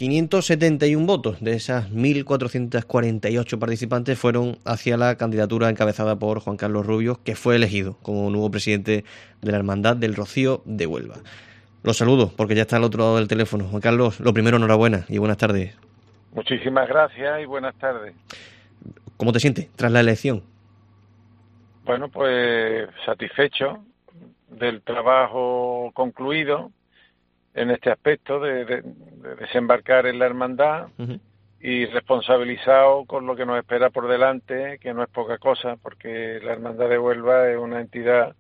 571 votos de esas 1.448 participantes fueron hacia la candidatura encabezada por Juan Carlos Rubio, que fue elegido como nuevo presidente de la Hermandad del Rocío de Huelva. Los saludo porque ya está al otro lado del teléfono. Juan Carlos, lo primero, enhorabuena y buenas tardes. Muchísimas gracias y buenas tardes. ¿Cómo te sientes tras la elección? Bueno, pues satisfecho del trabajo concluido en este aspecto de desembarcar en la hermandad y responsabilizado con lo que nos espera por delante, que no es poca cosa, porque la Hermandad de Huelva es una entidad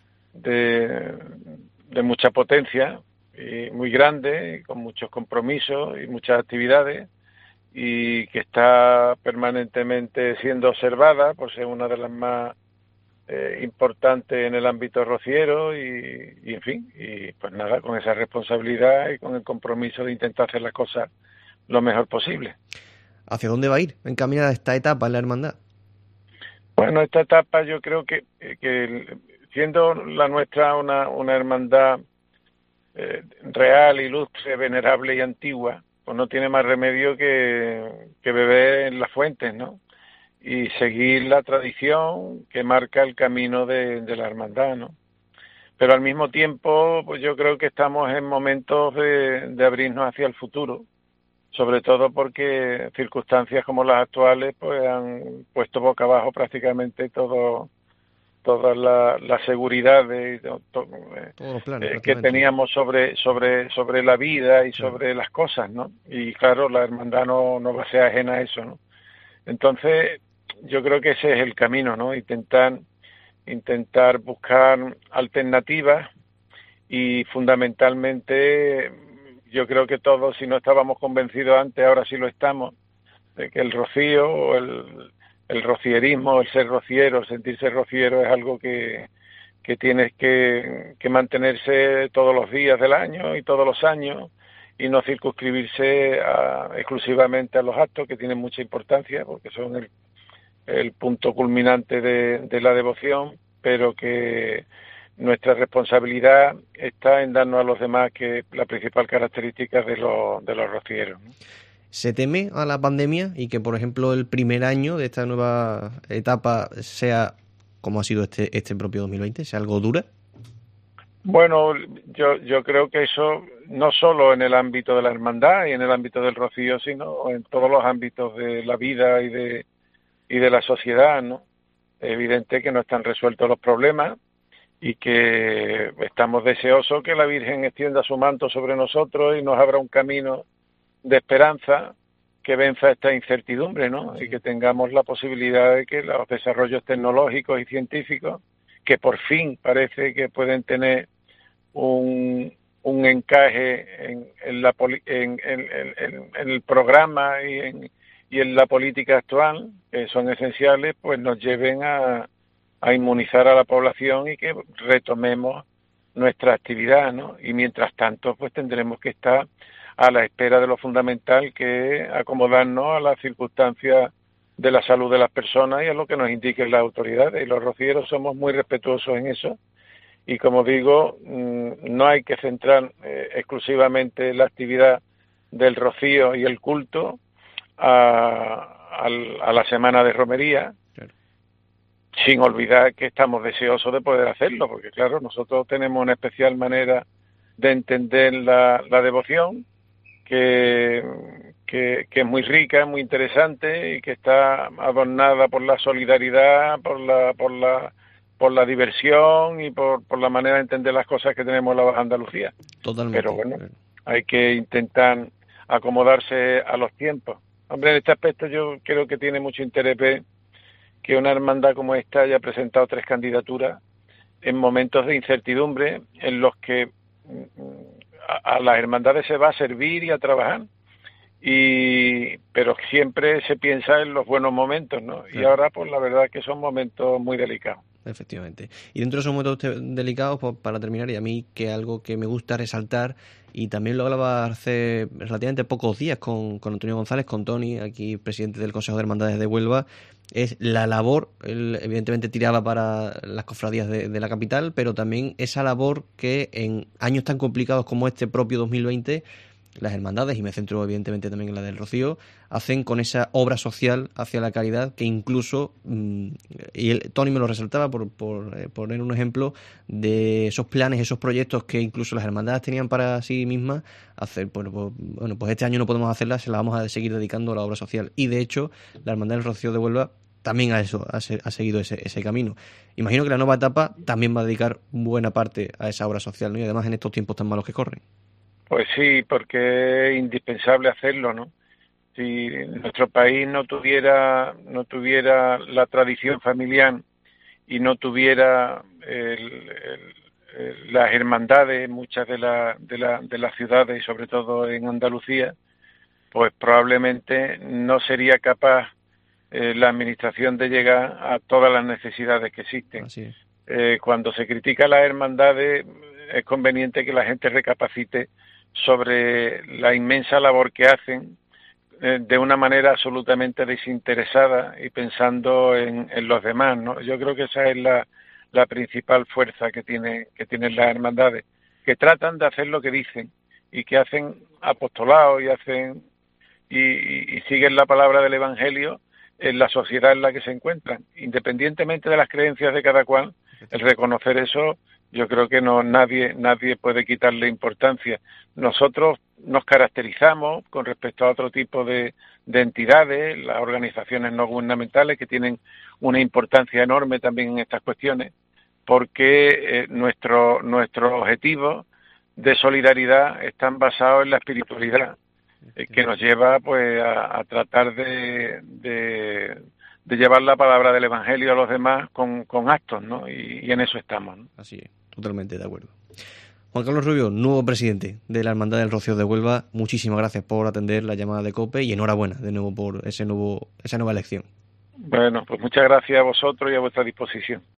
de mucha potencia y muy grande, y con muchos compromisos y muchas actividades, y que está permanentemente siendo observada por ser una de las más importante en el ámbito rociero y en fin, y pues nada, con esa responsabilidad y con el compromiso de intentar hacer las cosas lo mejor posible. ¿Hacia dónde va a ir encaminada esta etapa en la hermandad? Bueno, esta etapa yo creo que siendo la nuestra una hermandad real, ilustre, venerable y antigua, pues no tiene más remedio que beber en las fuentes, ¿no? Y seguir la tradición que marca el camino de la hermandad, ¿no? Pero al mismo tiempo, pues yo creo que estamos en momentos de abrirnos hacia el futuro, sobre todo porque circunstancias como las actuales pues han puesto boca abajo prácticamente todas las seguridades que teníamos sobre la vida y sobre las cosas, ¿no? Y claro, la hermandad no va a ser ajena a eso, ¿no? Entonces, yo creo que ese es el camino, ¿no? Intentar buscar alternativas y fundamentalmente yo creo que todos, si no estábamos convencidos antes, ahora sí lo estamos, de que el rocío o el rocierismo, el ser rociero, el sentirse rociero es algo que tienes que mantenerse todos los días del año y todos los años y no circunscribirse exclusivamente a los actos que tienen mucha importancia porque son el punto culminante de la devoción, pero que nuestra responsabilidad está en darnos a los demás que la principal característica de los rocieros, ¿no? ¿Se teme a la pandemia y que, por ejemplo, el primer año de esta nueva etapa sea, como ha sido este propio 2020, sea algo dura? Bueno, yo creo que eso no solo en el ámbito de la hermandad y en el ámbito del rocío, sino en todos los ámbitos de la vida y de la sociedad, ¿no? Es evidente que no están resueltos los problemas y que estamos deseosos que la Virgen extienda su manto sobre nosotros y nos abra un camino de esperanza que venza esta incertidumbre, ¿no? Sí. Y que tengamos la posibilidad de que los desarrollos tecnológicos y científicos, que por fin parece que pueden tener un encaje en el programa y en la política actual, que son esenciales, pues nos lleven a inmunizar a la población y que retomemos nuestra actividad, ¿no? Y mientras tanto, pues tendremos que estar a la espera de lo fundamental, que es acomodarnos a las circunstancias de la salud de las personas y a lo que nos indiquen las autoridades. Y los rocieros somos muy respetuosos en eso. Y como digo, no hay que centrar exclusivamente la actividad del rocío y el culto a la semana de romería, claro, sin olvidar que estamos deseosos de poder hacerlo, porque claro, nosotros tenemos una especial manera de entender la devoción, que es muy rica, muy interesante y que está adornada por la solidaridad, por la diversión y por la manera de entender las cosas que tenemos en la Baja Andalucía. Totalmente. Pero bueno, hay que intentar acomodarse a los tiempos. Hombre, en este aspecto yo creo que tiene mucho interés ver que una hermandad como esta haya presentado 3 candidaturas en momentos de incertidumbre en los que a las hermandades se va a servir y a trabajar, pero siempre se piensa en los buenos momentos, ¿no? Claro. Y ahora, pues la verdad que son momentos muy delicados. Efectivamente. Y dentro de esos momentos delicados, pues para terminar, y a mí que algo que me gusta resaltar, y también lo hablaba hace relativamente pocos días con Antonio González, con Tony, aquí presidente del Consejo de Hermandades de Huelva, es la labor, él evidentemente tiraba para las cofradías de la capital, pero también esa labor que en años tan complicados como este propio 2020 las hermandades, y me centro evidentemente también en la del Rocío, hacen con esa obra social hacia la caridad que incluso, Tony me lo resaltaba por poner un ejemplo de esos planes, esos proyectos que incluso las hermandades tenían para sí mismas hacer. Pues este año no podemos hacerla, se la vamos a seguir dedicando a la obra social. Y de hecho, la Hermandad del Rocío de Huelva también ha seguido ese camino. Imagino que la nueva etapa también va a dedicar buena parte a esa obra social, ¿no? Y además en estos tiempos tan malos que corren. Pues sí, porque es indispensable hacerlo, ¿no? Si nuestro país no tuviera la tradición familiar y no tuviera las hermandades, muchas de las ciudades y sobre todo en Andalucía, pues probablemente no sería capaz la administración de llegar a todas las necesidades que existen. Así es. Cuando se critica las hermandades, es conveniente que la gente recapacite sobre la inmensa labor que hacen de una manera absolutamente desinteresada y pensando en los demás, ¿no? Yo creo que esa es la principal fuerza que tienen las hermandades, que tratan de hacer lo que dicen y que hacen apostolado y hacen y siguen la palabra del Evangelio en la sociedad en la que se encuentran, independientemente de las creencias de cada cual. El reconocer eso, yo creo que nadie puede quitarle importancia. Nosotros nos caracterizamos con respecto a otro tipo de entidades, las organizaciones no gubernamentales, que tienen una importancia enorme también en estas cuestiones, porque nuestros objetivos de solidaridad están basados en la espiritualidad, que nos lleva pues a tratar de llevar la palabra del Evangelio a los demás con actos, ¿no? Y en eso estamos, ¿no? Así es, totalmente de acuerdo. Juan Carlos Rubio, nuevo presidente de la Hermandad del Rocío de Huelva, muchísimas gracias por atender la llamada de COPE y enhorabuena de nuevo por esa nueva elección. Bueno, pues muchas gracias a vosotros y a vuestra disposición.